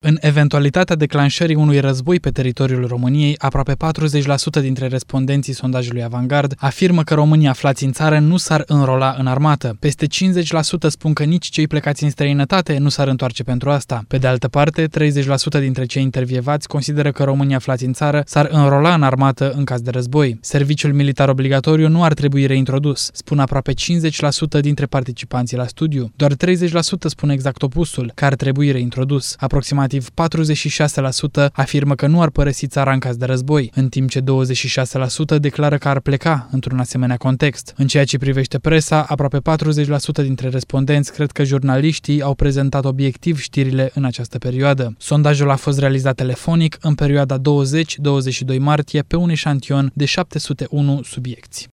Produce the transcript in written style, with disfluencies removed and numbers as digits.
În eventualitatea declanșării unui război pe teritoriul României, aproape 40% dintre respondenții sondajului Avangard afirmă că românii aflați în țară nu s-ar înrola în armată. Peste 50% spun că nici cei plecați în străinătate nu s-ar întoarce pentru asta. Pe de altă parte, 30% dintre cei intervievați consideră că românii aflați în țară s-ar înrola în armată în caz de război. Serviciul militar obligatoriu nu ar trebui reintrodus, spun aproape 50% dintre participanții la studiu. Doar 30% spun exact opusul, că ar trebui reintrodus. Aproximativ 46% afirmă că nu ar părăsi țara în caz de război, în timp ce 26% declară că ar pleca într-un asemenea context. În ceea ce privește presa, aproape 40% dintre respondenți cred că jurnaliștii au prezentat obiectiv știrile în această perioadă. Sondajul a fost realizat telefonic în perioada 20-22 martie pe un eșantion de 701 subiecți.